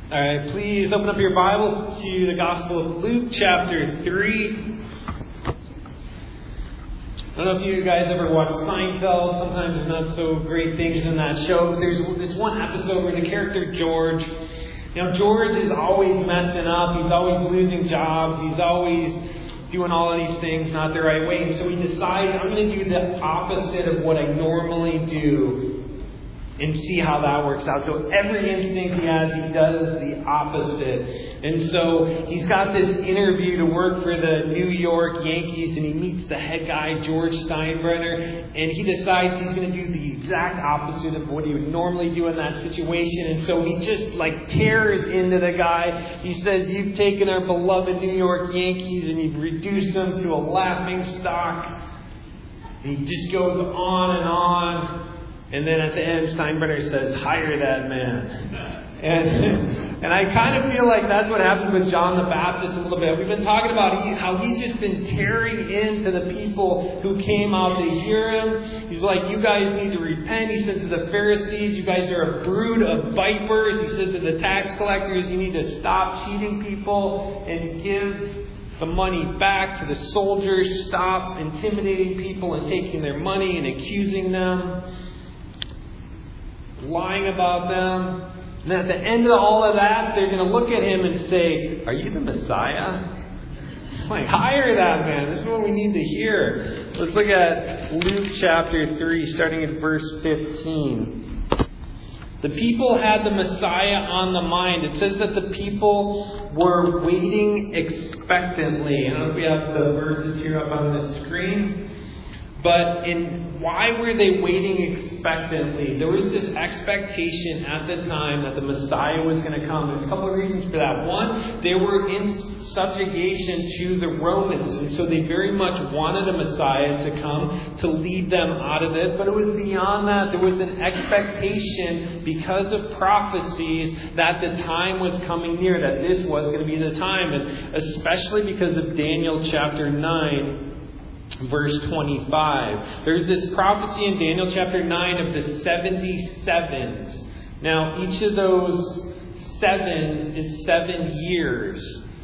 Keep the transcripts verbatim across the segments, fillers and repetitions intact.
All right, please open up your Bibles to the Gospel of Luke, chapter three. I don't know if you guys ever watched Seinfeld. Sometimes there's not so great things in that show. But there's this one episode where the character George, you know, George is always messing up. He's always losing jobs. He's always doing all of these things not the right way. And so he decides, I'm going to do the opposite of what I normally do and see how that works out. So every instinct he has, he does the opposite. And so he's got this interview to work for the New York Yankees, and he meets the head guy, George Steinbrenner, and he decides he's going to do the exact opposite of what he would normally do in that situation. And so he just like tears into the guy. He says, "You've taken our beloved New York Yankees and you've reduced them to a laughing stock." And he just goes on and on. And then at the end, Steinbrenner says, "Hire that man." And and I kind of feel like that's what happened with John the Baptist a little bit. We've been talking about he, how he's just been tearing into the people who came out to hear him. He's like, "You guys need to repent." He says to the Pharisees, "You guys are a brood of vipers." He says to the tax collectors, "You need to stop cheating people and give the money back to the soldiers. Stop intimidating people and taking their money and accusing them, lying about them." And at the end of all of that, they're going to look at him and say, "Are you the Messiah?" Like, hire that man. This is what we need to hear. Let's look at Luke chapter three, starting at verse fifteen. The people had the Messiah on the mind. It says that the people were waiting expectantly. I don't know if we have the verses here up on the screen. But in why were they waiting expectantly? There was this expectation at the time that the Messiah was going to come. There's a couple of reasons for that. One, they were in subjugation to the Romans, and so they very much wanted a Messiah to come to lead them out of it. But it was beyond that. There was an expectation because of prophecies that the time was coming near, that this was going to be the time. And especially because of Daniel chapter nine, verse twenty-five. There's this prophecy in Daniel chapter nine of the seventy sevens. Now, each of those sevens is seven years.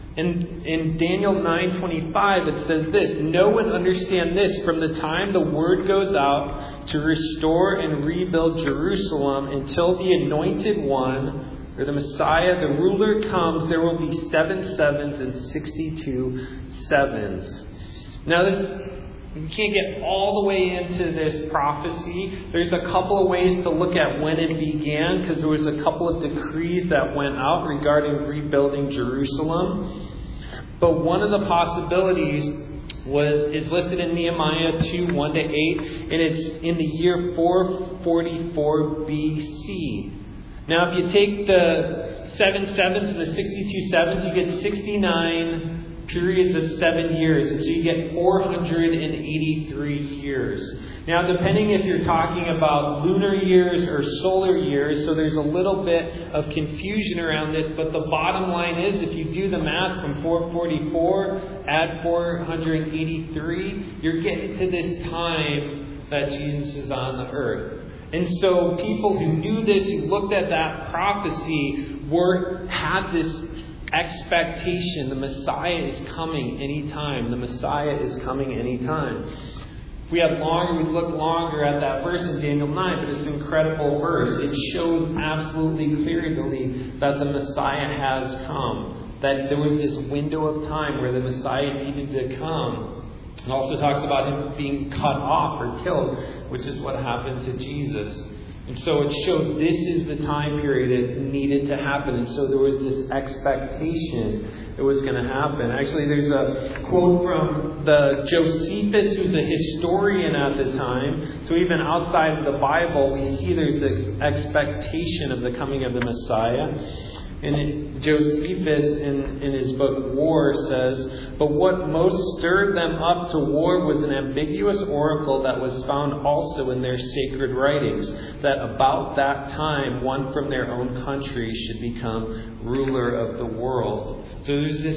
And in Daniel nine twenty-five, it says this: "Know and understand this, from the time the word goes out to restore and rebuild Jerusalem until the anointed one, or the Messiah, the ruler, comes, there will be seven sevens and sixty-two sevens." Now, this, you can't get all the way into this prophecy. There's a couple of ways to look at when it began, because there was a couple of decrees that went out regarding rebuilding Jerusalem. But one of the possibilities was is listed in Nehemiah two, one to eight, and it's in the year four forty-four B C. Now, if you take the seven sevens and the sixty-two sevens, you get sixty-nine periods of seven years, and so you get four hundred eighty-three years. Now, depending if you're talking about lunar years or solar years, so there's a little bit of confusion around this, but the bottom line is, if you do the math from four forty-four, add four hundred eighty-three, you're getting to this time that Jesus is on the earth. And so people who knew this, who looked at that prophecy, were had this expectation. The Messiah is coming anytime. The Messiah is coming anytime. If we had longer, we'd look longer at that verse in Daniel nine, but it's an incredible verse. It shows absolutely clearly that the Messiah has come. That there was this window of time where the Messiah needed to come. It also talks about him being cut off or killed, which is what happened to Jesus. And so it showed this is the time period it needed to happen. And so there was this expectation it was going to happen. Actually, there's a quote from the Josephus, who's a historian at the time. So even outside of the Bible, we see there's this expectation of the coming of the Messiah. And it, Josephus, in, in his book War, says, "But what most stirred them up to war was an ambiguous oracle that was found also in their sacred writings, that about that time one from their own country should become ruler of the world." So there's this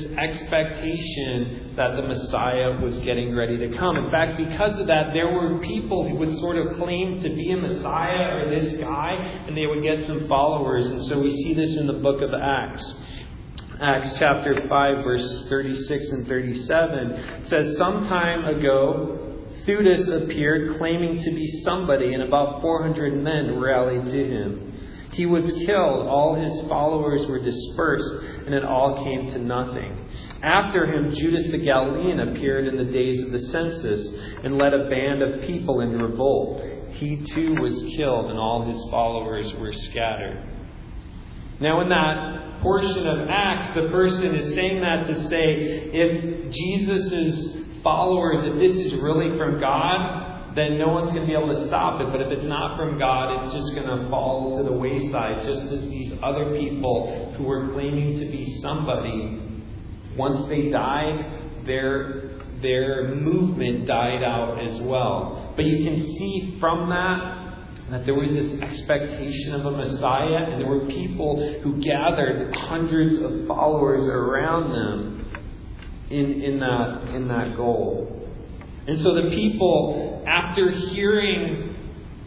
expectation that the Messiah was getting ready to come. In fact, because of that, there were people who would sort of claim to be a Messiah or this guy, and they would get some followers. And so we see this in the book of Acts. Acts chapter five, verse thirty-six and thirty-seven says, "Some time ago, Theudas appeared claiming to be somebody, and about four hundred men rallied to him. He was killed, all his followers were dispersed, and it all came to nothing. After him, Judas the Galilean appeared in the days of the census and led a band of people in revolt. He too was killed, and all his followers were scattered." Now in that portion of Acts, the person is saying that to say, if Jesus' followers, if this is really from God, then no one's going to be able to stop it. But if it's not from God, it's just going to fall to the wayside, just as these other people who were claiming to be somebody, once they died, their, their movement died out as well. But you can see from that that there was this expectation of a Messiah, and there were people who gathered hundreds of followers around them in, in that in that goal. And so the people, after hearing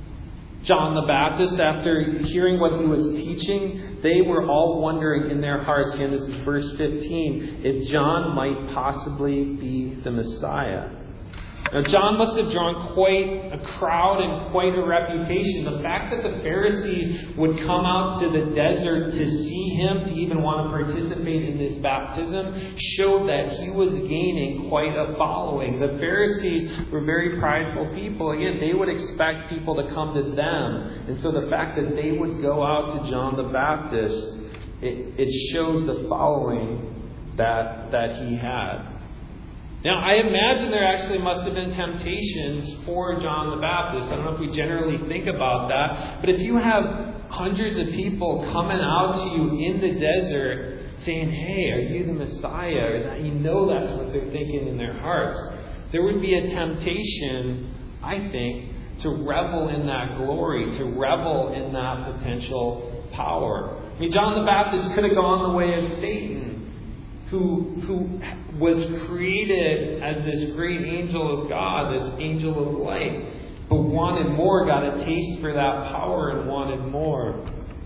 John the Baptist, after hearing what he was teaching, they were all wondering in their hearts, again this is verse fifteen, if John might possibly be the Messiah. Now, John must have drawn quite a crowd and quite a reputation. The fact that the Pharisees would come out to the desert to see him, to even want to participate in this baptism, showed that he was gaining quite a following. The Pharisees were very prideful people. Again, they would expect people to come to them. And so the fact that they would go out to John the Baptist, it, it shows the following that, that he had. Now, I imagine there actually must have been temptations for John the Baptist. I don't know if we generally think about that. But if you have hundreds of people coming out to you in the desert saying, hey, are you the Messiah? Or that, you know that's what they're thinking in their hearts. There would be a temptation, I think, to revel in that glory, to revel in that potential power. I mean, John the Baptist could have gone the way of Satan, who who was created as this great angel of God, this angel of light, but wanted more, got a taste for that power and wanted more.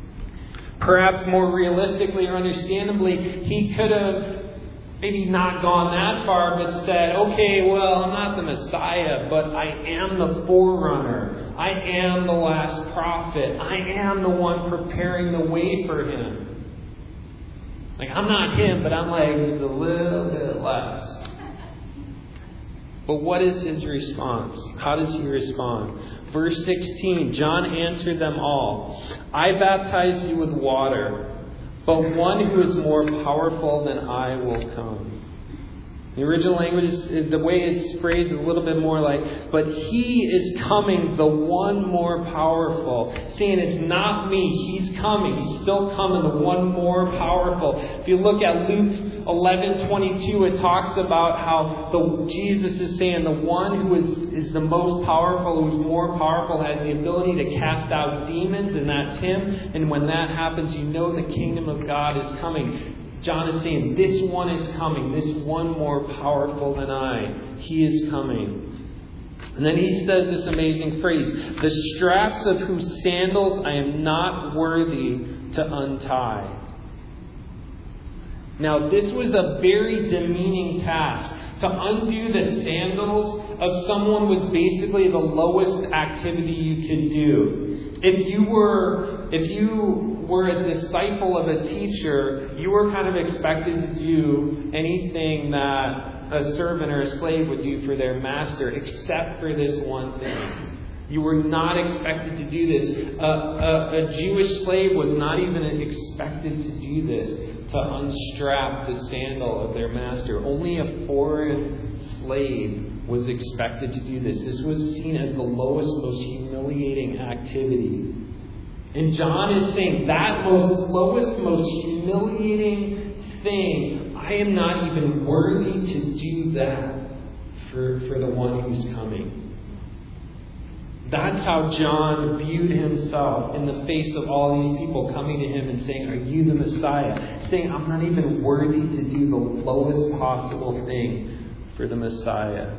Perhaps more realistically or understandably, he could have maybe not gone that far, but said, okay, well, I'm not the Messiah, but I am the forerunner. I am the last prophet. I am the one preparing the way for him. Like, I'm not him, but I'm like just a little bit less. But what is his response? How does he respond? Verse sixteen, John answered them all, I baptize you with water, but one who is more powerful than I will come. The original language, the way it's phrased is a little bit more like, but he is coming, the one more powerful. Saying it's not me, he's coming. He's still coming, the one more powerful. If you look at Luke eleven twenty-two, it talks about how the, Jesus is saying the one who is, is the most powerful, who's more powerful, has the ability to cast out demons, and that's him. And when that happens, you know the kingdom of God is coming. John is saying, this one is coming, this one more powerful than I. He is coming. And then he says this amazing phrase, the straps of whose sandals I am not worthy to untie. Now, this was a very demeaning task. To undo the sandals of someone was basically the lowest activity you could do. If you were, if you were a disciple of a teacher, you were kind of expected to do anything that a servant or a slave would do for their master, except for this one thing. You were not expected to do this. A, a, a Jewish slave was not even expected to do this, to unstrap the sandal of their master. Only a foreign slave was expected to do this. This was seen as the lowest, most humiliating activity. And John is saying that most lowest, most humiliating thing, I am not even worthy to do that for, for the one who's coming. That's how John viewed himself in the face of all these people coming to him and saying, are you the Messiah? Saying, I'm not even worthy to do the lowest possible thing for the Messiah.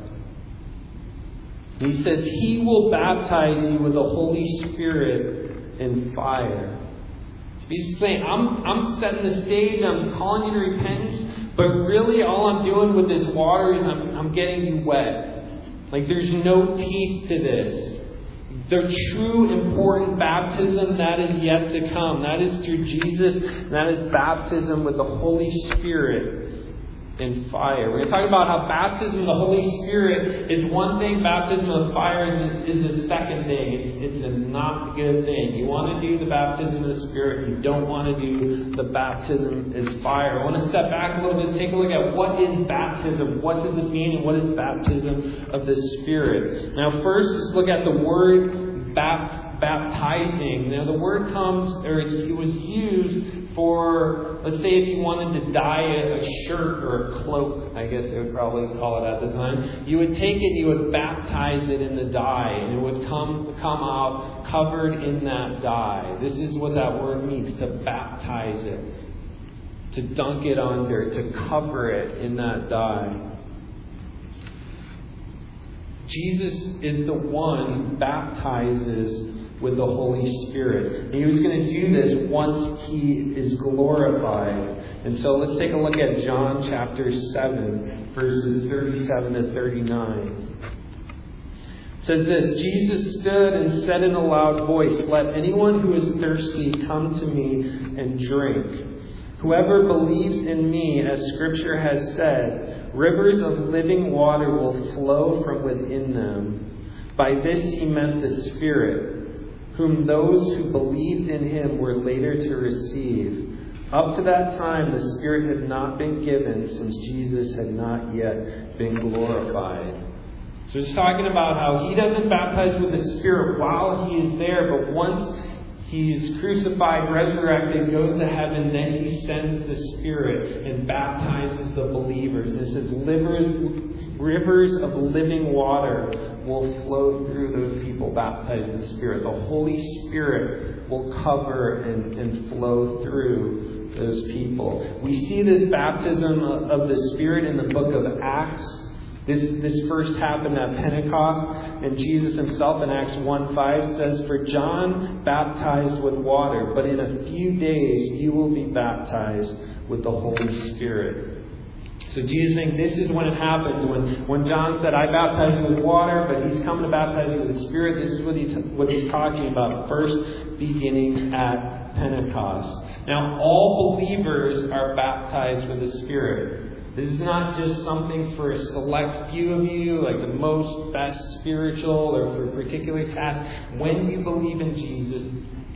He says, he will baptize you with the Holy Spirit and fire. He's saying, I'm, I'm setting the stage, I'm calling you to repentance, but really all I'm doing with this water is I'm, I'm getting you wet. Like there's no teeth to this. The true important baptism that is yet to come. That is through Jesus. And that is baptism with the Holy Spirit and fire. We're going to talk about how baptism of the Holy Spirit is one thing. Baptism of fire is, is the second thing. It's, it's a not good thing. You want to do the baptism of the Spirit. You don't want to do the baptism as fire. I want to step back a little bit and take a look at what is baptism. What does it mean and what is baptism of the Spirit? Now first, let's look at the word bapt, baptizing. Now the word comes, or it's, it was used for, let's say if you wanted to dye a shirt or a cloak, I guess they would probably call it at the time. You would take it, you would baptize it in the dye, and it would come come out covered in that dye. This is what that word means, to baptize it. To dunk it under, to cover it in that dye. Jesus is the one who baptizes with the Holy Spirit. And he was going to do this once he is glorified. And so let's take a look at John chapter seven, verses thirty-seven to thirty-nine. It says this, Jesus stood and said in a loud voice, "Let anyone who is thirsty come to me and drink. Whoever believes in me, as Scripture has said, rivers of living water will flow from within them." By this he meant the Spirit, whom those who believed in him were later to receive. Up to that time, the Spirit had not been given, since Jesus had not yet been glorified. So he's talking about how he doesn't baptize with the Spirit while he is there, but once he's crucified, resurrected, goes to heaven, then he sends the Spirit and baptizes the believers. And it says rivers, rivers of living water will flow through those people baptized in the Spirit. The Holy Spirit will cover and, and flow through those people. We see this baptism of the Spirit in the book of Acts. This, this first happened at Pentecost, and Jesus himself in Acts one five says, "For John baptized with water, but in a few days you will be baptized with the Holy Spirit." So Jesus saying this is when it happens. When, when John said, "I baptize you with water, but he's coming to baptize you with the Spirit," this is what he's, what he's talking about, first beginning at Pentecost. Now, all believers are baptized with the Spirit. This is not just something for a select few of you, like the most best spiritual or for a particular task. When you believe in Jesus,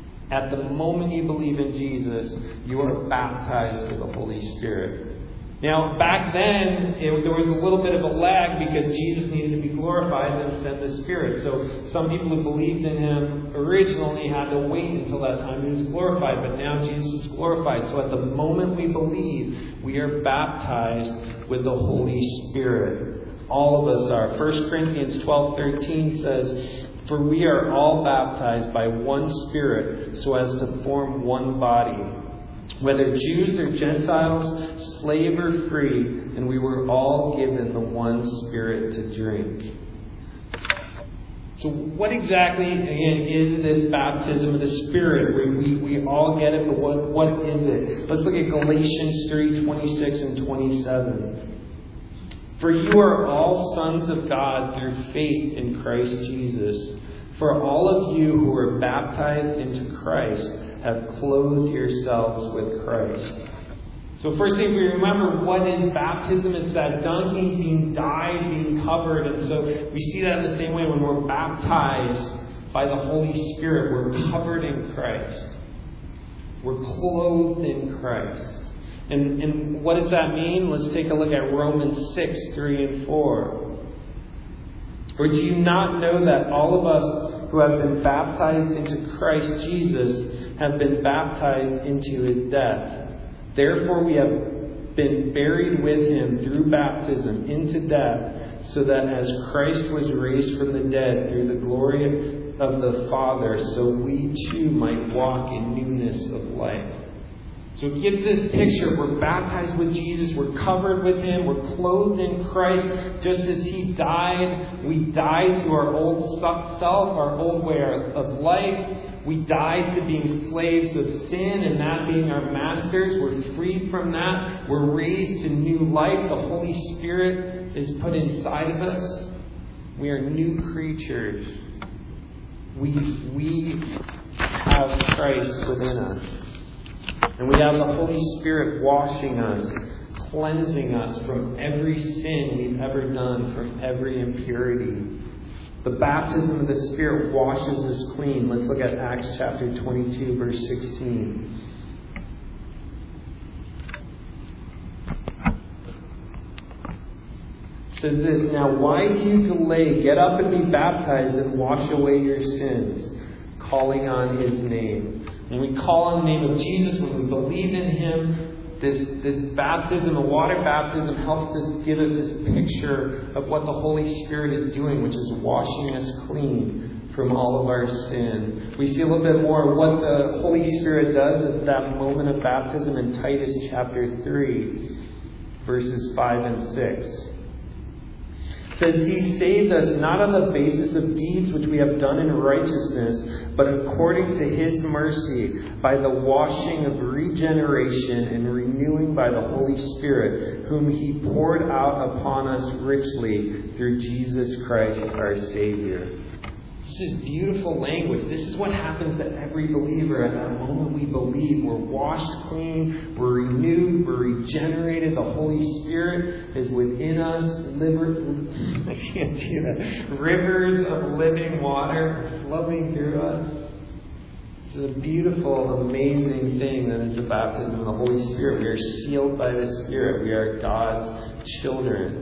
at the moment you believe in Jesus, you are baptized with the Holy Spirit. Now, back then, it, there was a little bit of a lag because Jesus needed to be glorified and send the Spirit. So some people who believed in him originally had to wait until that time he was glorified. But now Jesus is glorified. So at the moment we believe, we are baptized with the Holy Spirit. All of us are. First Corinthians twelve thirteen says, "For we are all baptized by one Spirit so as to form one body, whether Jews or Gentiles, slave or free, and we were all given the one Spirit to drink." So what exactly, again, is this baptism of the Spirit? We, we, we all get it, but what, what is it? Let's look at Galatians three twenty-six and twenty-seven. "For you are all sons of God through faith in Christ Jesus. For all of you who are baptized into Christ have clothed yourselves with Christ." So first thing we remember, what is baptism? It's that dunking, being dyed, being covered. And so we see that in the same way when we're baptized by the Holy Spirit. We're covered in Christ. We're clothed in Christ. And, and what does that mean? Let's take a look at Romans six, three and four. "Or do you not know that all of us who have been baptized into Christ Jesus have been baptized into his death? Therefore we have been buried with him through baptism into death, so that as Christ was raised from the dead through the glory of the Father, so we too might walk in newness of life." So it gives this picture. We're baptized with Jesus. We're covered with him. We're clothed in Christ. Just as he died, we died to our old self, our old way of life. We died to being slaves of sin and that being our masters. We're freed from that. We're raised to new life. The Holy Spirit is put inside of us. We are new creatures. We, we have Christ within us. And we have the Holy Spirit washing us, cleansing us from every sin we've ever done, from every impurity. The baptism of the Spirit washes us clean. Let's look at Acts chapter twenty-two, verse sixteen. It says this, "Now why do you delay? Get up and be baptized and wash away your sins, calling on His name." When we call on the name of Jesus, when we believe in Him, This, this baptism, the water baptism, helps us give us this picture of what the Holy Spirit is doing, which is washing us clean from all of our sin. We see a little bit more of what the Holy Spirit does at that moment of baptism in Titus chapter three, verses five and six. It says, "He saved us not on the basis of deeds which we have done in righteousness, but according to His mercy, by the washing of regeneration and renewing by the Holy Spirit, whom He poured out upon us richly through Jesus Christ our Savior." This is beautiful language. This is what happens to every believer at that moment we believe. We're washed clean, we're renewed, we're regenerated. The Holy Spirit is within us. Liver, I can't do that. Rivers of living water flowing through us. It's a beautiful, amazing thing that is the baptism of the Holy Spirit. We are sealed by the Spirit. We are God's children.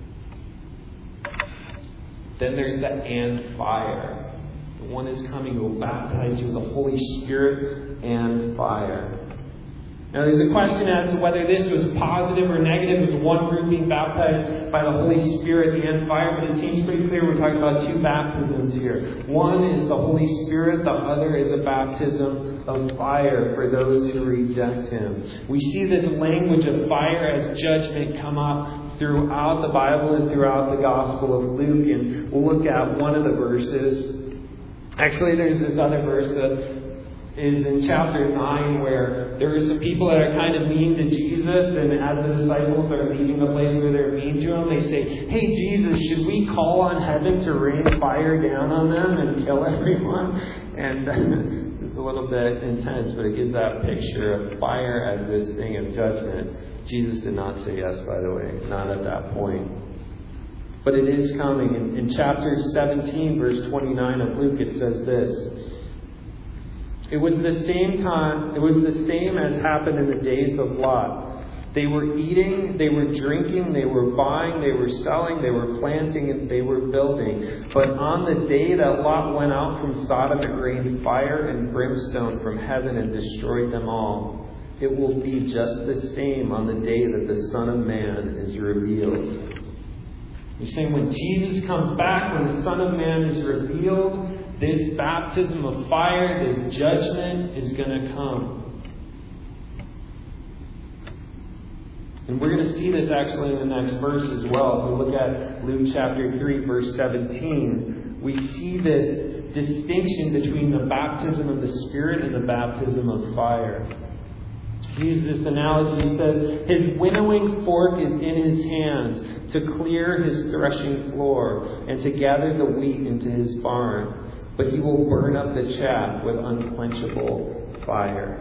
Then there's the and fire. The one is coming who will baptize you with the Holy Spirit and fire. Now there's a question as to whether this was positive or negative. Was one group being baptized by the Holy Spirit and fire? But it seems pretty clear we're talking about two baptisms here. One is the Holy Spirit. The other is a baptism of fire for those who reject Him. We see this language of fire as judgment come up throughout the Bible and throughout the Gospel of Luke. And we'll look at one of the verses. Actually, there's this other verse that is in chapter nine where there are some people that are kind of mean to Jesus, and as the disciples are leaving the place where they're mean to Him, they say, "Hey Jesus, should we call on heaven to rain fire down on them and kill everyone?" And it's a little bit intense, but it gives that picture of fire as this thing of judgment. Jesus did not say yes, by the way, not at that point. But it is coming. In, in chapter seventeen, verse twenty-nine of Luke, it says this. It was the same time, it was the same as happened in the days of Lot. They were eating, they were drinking, they were buying, they were selling, they were planting, and they were building. But on the day that Lot went out from Sodom, it rained fire and brimstone from heaven and destroyed them all. It will be just the same on the day that the Son of Man is revealed. You're saying when Jesus comes back, when the Son of Man is revealed, this baptism of fire, this judgment is going to come. And we're going to see this actually in the next verse as well. If we look at Luke chapter three, verse seventeen, we see this distinction between the baptism of the Spirit and the baptism of fire. He uses this analogy. He says, "His winnowing fork is in his hand to clear his threshing floor and to gather the wheat into his barn. But he will burn up the chaff with unquenchable fire."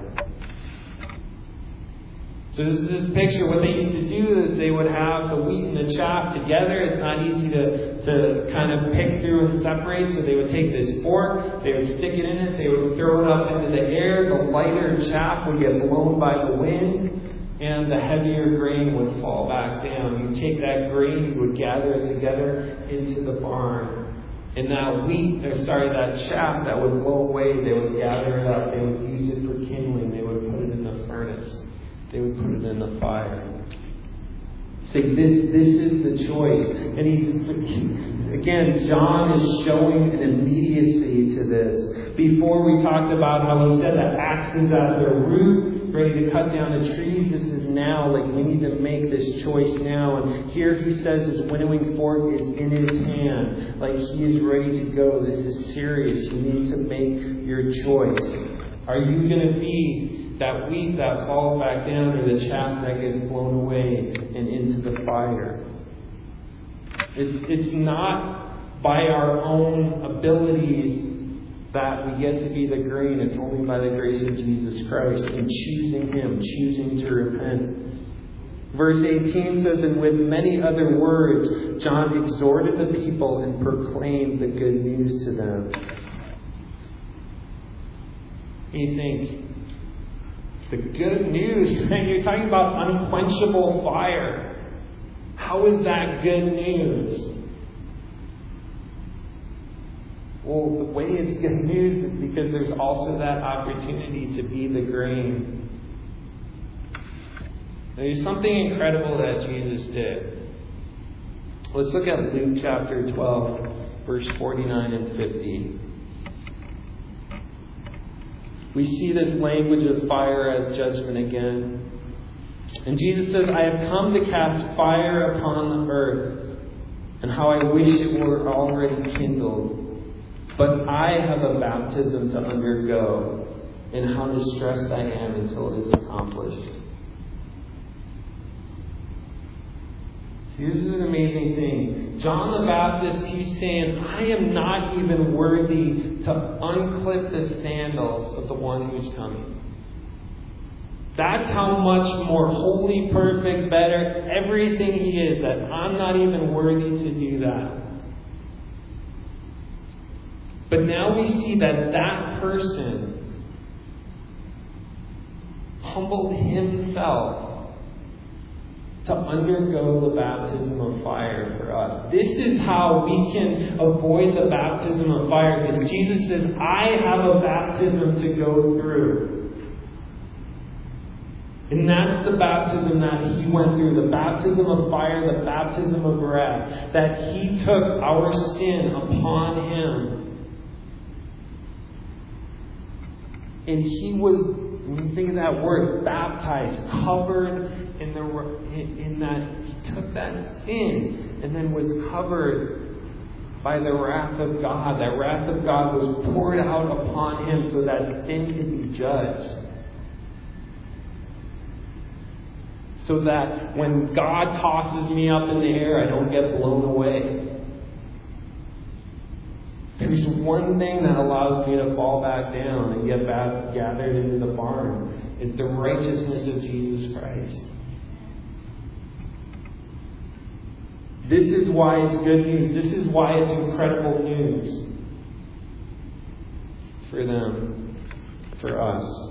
So this is this picture. What they used to do is they would have the wheat and the chaff together. It's not easy to, to kind of pick through and separate. So they would take this fork, they would stick it in it, they would throw it up into the air. The lighter chaff would get blown by the wind, and the heavier grain would fall back down. You take that grain, you would gather it together into the barn. And that wheat, or sorry, that chaff that would blow away, they would gather it up. They would use it for kindling. They would put it in the furnace. They would put it in the fire. Say, this, this is the choice. And he's, again, John is showing an immediacy to this. Before we talked about how he said that axe is at their root. ready to cut down the trees. This is now. Like, we need to make this choice now. And here he says his winnowing fork is in his hand. Like, he is ready to go. This is serious. You need to make your choice. Are you going to be that wheat that falls back down, or the chaff that gets blown away and into the fire? It's, it's not by our own abilities that we get to be the grain. It's only by the grace of Jesus Christ and choosing Him, choosing to repent. Verse eighteen says, and with many other words, John exhorted the people and proclaimed the good news to them. What do you think? The good news, man, you're talking about unquenchable fire. How is that good news? Well, the way it's good news is because there's also that opportunity to be the grain. There's something incredible that Jesus did. Let's look at Luke chapter twelve, verse forty-nine and fifty. We see this language of fire as judgment again. And Jesus says, I have come to cast fire upon the earth, and how I wish it were already kindled. But I have a baptism to undergo, and how distressed I am until it is accomplished. Here's an amazing thing. John the Baptist, he's saying, I am not even worthy to unclip the sandals of the one who's coming. That's how much more holy, perfect, better, everything he is, that I'm not even worthy to do that. But now we see that that person humbled himself to undergo the baptism of fire for us. This is how we can avoid the baptism of fire, because Jesus says, I have a baptism to go through. And that's the baptism that He went through, the baptism of fire, the baptism of wrath, that He took our sin upon Him. And He was, when you think of that word, baptized, covered in the in that He took that sin and then was covered by the wrath of God. That wrath of God was poured out upon Him so that sin could be judged. So that when God tosses me up in the air, I don't get blown away. There's one thing that allows me to fall back down and get back gathered into the barn. It's the righteousness of Jesus Christ. This is why it's good news. This is why it's incredible news. For them. For us.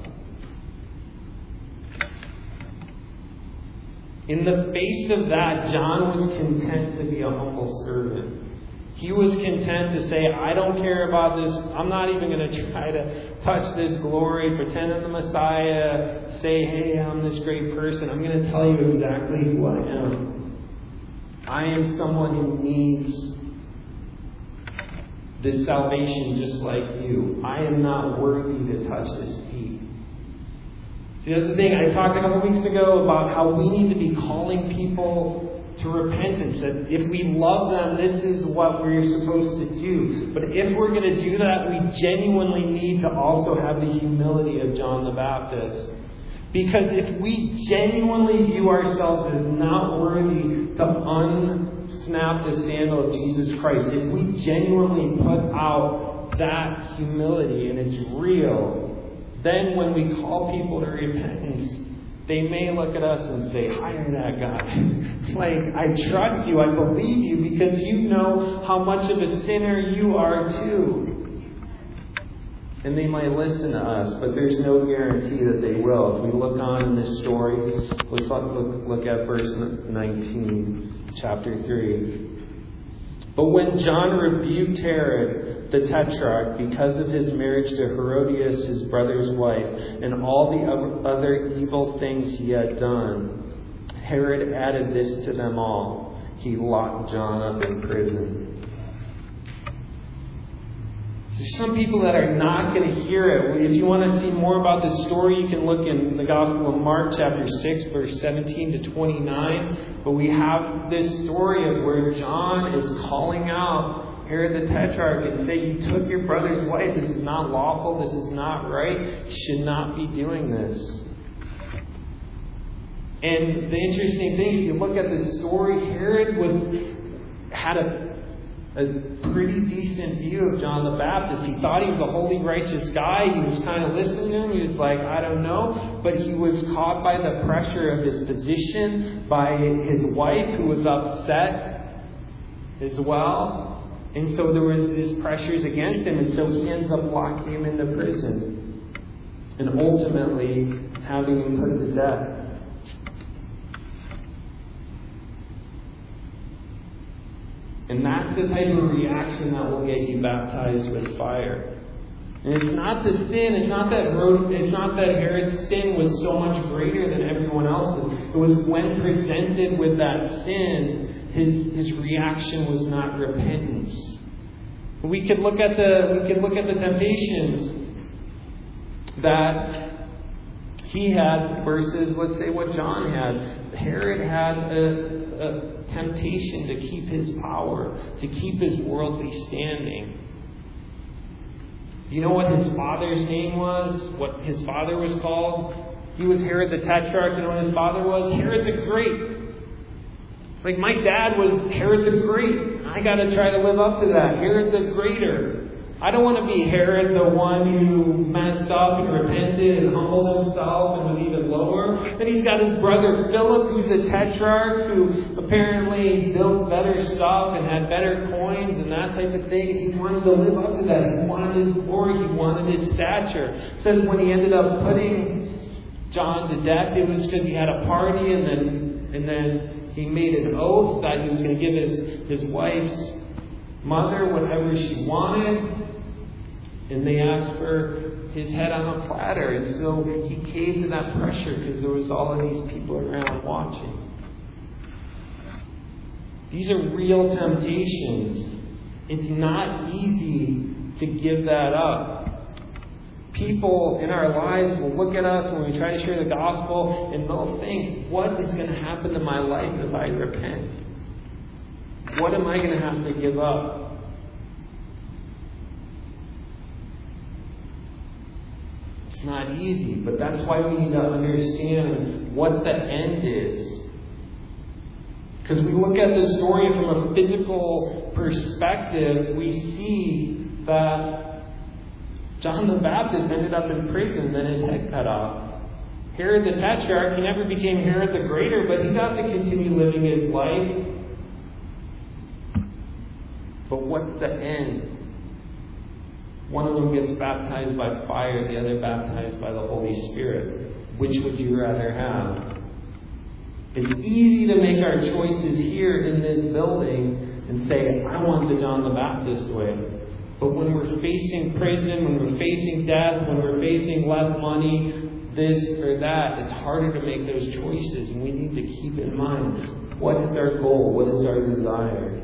In the face of that, John was content to be a humble servant. He was content to say, I don't care about this. I'm not even going to try to touch this glory, pretend I'm the Messiah, say, hey, I'm this great person. I'm going to tell you exactly who I am. I am someone who needs this salvation just like you. I am not worthy to touch His feet. See, that's the thing. I talked a couple weeks ago about how we need to be calling people to repentance. That if we love them, this is what we're supposed to do. But if we're going to do that, we genuinely need to also have the humility of John the Baptist. Because if we genuinely view ourselves as not worthy to unsnap the sandal of Jesus Christ, if we genuinely put out that humility and it's real, then when we call people to repentance, they may look at us and say, hire that guy. Like, I trust you, I believe you, because you know how much of a sinner you are too. And they might listen to us, but there's no guarantee that they will. If we look on in this story, let's look, look at verse nineteen, chapter three. But when John rebuked Herod the Tetrarch because of his marriage to Herodias, his brother's wife, and all the other evil things he had done, Herod added this to them all. He locked John up in prison. There's some people that are not going to hear it. If you want to see more about this story, you can look in the Gospel of Mark, chapter six, verse seventeen to twenty-nine. But we have this story of where John is calling out Herod the Tetrarch and saying, you took your brother's wife. This is not lawful. This is not right. You should not be doing this. And the interesting thing, if you look at the story, Herod was had a a pretty decent view of John the Baptist. He thought he was a holy, righteous guy. He was kind of listening to him. He was like, I don't know. But he was caught by the pressure of his position, by his wife, who was upset as well. And so there was these pressures against him. And so he ends up locking him into prison and ultimately having him put to death. And that's the type of reaction that will get you baptized with fire. And it's not the sin, it's not that it's not that Herod's sin was so much greater than everyone else's. It was when presented with that sin, his his reaction was not repentance. We could look at the we could look at the temptations that he had versus, let's say, what John had. Herod had a, a temptation to keep his power, to keep his worldly standing. Do you know what his father's name was? What his father was called? He was Herod the Tetrarch. You know what his father was? Herod the Great. Like, my dad was Herod the Great. I got to try to live up to that. Herod the Greater. I don't want to be Herod, the one who messed up and repented and humbled himself and was even lower. Then he's got his brother Philip, who's a tetrarch, who apparently built better stuff and had better coins and that type of thing. And he wanted to live up to that. He wanted his glory. He wanted his stature. It says when he ended up putting John to death, it was because he had a party and then and then he made an oath that he was going to give his, his wife's mother whatever she wanted. And they asked for his head on a platter. And so he caved to that pressure because there was all of these people around watching. These are real temptations. It's not easy to give that up. People in our lives will look at us when we try to share the gospel and they'll think, what is going to happen to my life if I repent? What am I going to have to give up? It's not easy, but that's why we need to understand what the end is. Because we look at the story from a physical perspective, we see that John the Baptist ended up in prison, then his head cut off. Herod the Tetrarch, he never became Herod the Greater, but he got to continue living his life. But what's the end? One of them gets baptized by fire, the other baptized by the Holy Spirit. Which would you rather have? It's easy to make our choices here in this building and say, I want the John the Baptist way. But when we're facing prison, when we're facing death, when we're facing less money, this or that, it's harder to make those choices. And we need to keep in mind, what is our goal? What is our desire?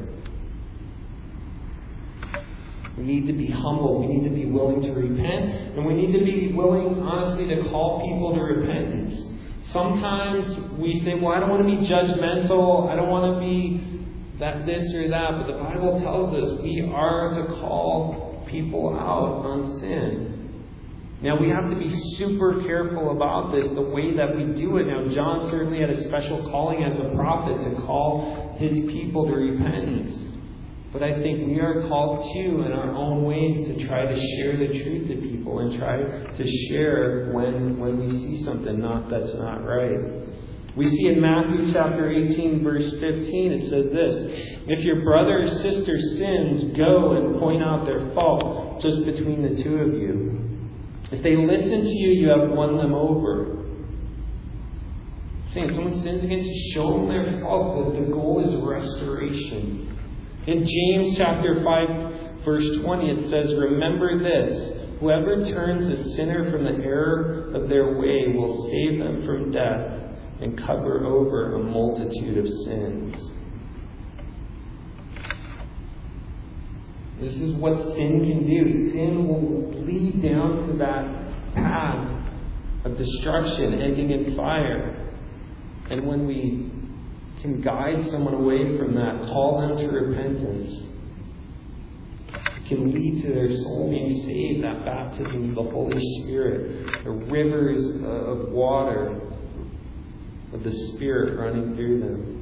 We need to be humble. We need to be willing to repent. And we need to be willing, honestly, to call people to repentance. Sometimes we say, well, I don't want to be judgmental. I don't want to be that this or that. But the Bible tells us we are to call people out on sin. Now, we have to be super careful about this, the way that we do it. Now, John certainly had a special calling as a prophet to call his people to repentance. But I think we are called too in our own ways to try to share the truth to people and try to share when when we see something not that's not right. We see in Matthew chapter eighteen, verse fifteen, it says this: if your brother or sister sins, go and point out their fault just between the two of you. If they listen to you, you have won them over. Saying if someone sins against you, show them their fault. The goal is restoration. In James chapter five, verse twenty, it says, remember this, whoever turns a sinner from the error of their way will save them from death and cover over a multitude of sins. This is what sin can do. Sin will lead down to that path of destruction, ending in fire. And when we can guide someone away from that, call them to repentance, it can lead to their soul being saved, that baptism of the Holy Spirit, the rivers of water of the Spirit running through them.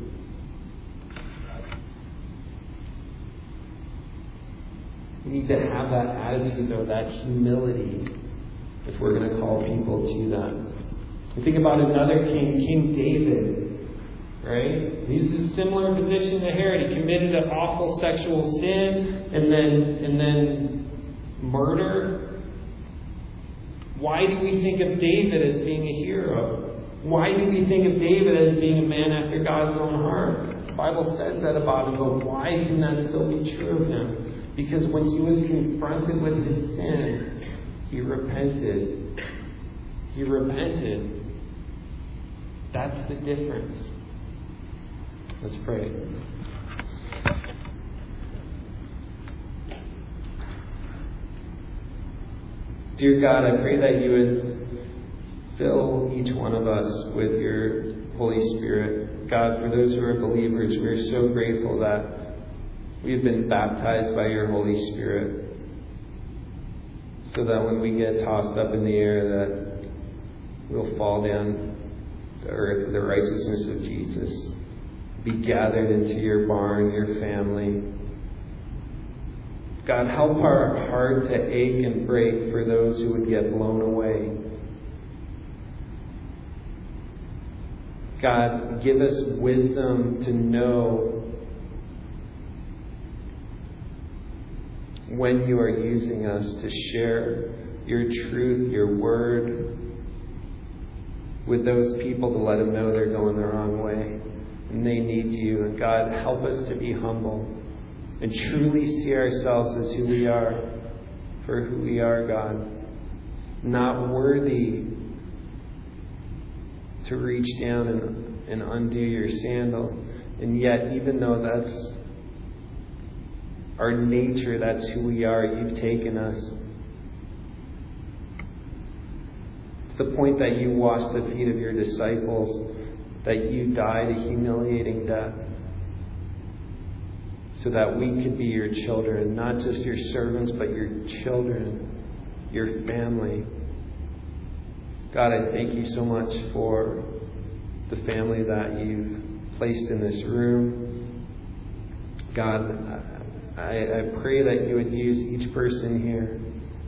We need to have that attitude, though, that humility, if we're going to call people to that. We think about another king, King David, right? He's in a similar position to Herod. He committed an awful sexual sin and then and then murder. Why do we think of David as being a hero? Why do we think of David as being a man after God's own heart? The Bible says that about him, but why can that still be true of him? Because when he was confronted with his sin, he repented. He repented. That's the difference. Let's pray. Dear God, I pray that you would fill each one of us with your Holy Spirit. God, for those who are believers, we're so grateful that we've been baptized by your Holy Spirit, so that when we get tossed up in the air, that we'll fall down to earth with the righteousness of Jesus, be gathered into your barn, your family. God, help our heart to ache and break for those who would get blown away. God, give us wisdom to know when you are using us to share your truth, your word, with those people, to let them know they're going the wrong way and they need you. And God, help us to be humble and truly see ourselves as who we are, for who we are, God. Not worthy to reach down and, and undo your sandal. And yet, even though that's our nature, that's who we are, you've taken us to the point that you washed the feet of your disciples, that you died a humiliating death, so that we could be your children, not just your servants, but your children, your family. God, I thank you so much for the family that you've placed in this room. God, I, I pray that you would use each person here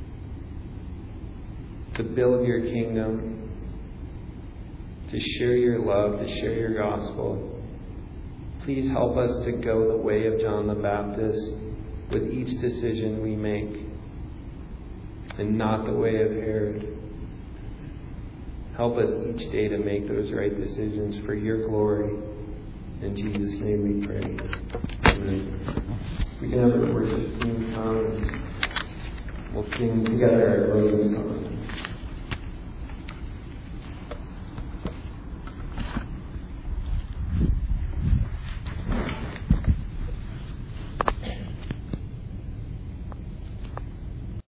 to build your kingdom, to share your love, to share your gospel. Please help us to go the way of John the Baptist with each decision we make, and not the way of Herod. Help us each day to make those right decisions for your glory. In Jesus' name we pray. Amen. We can have our worship team come and we'll sing together our closing song.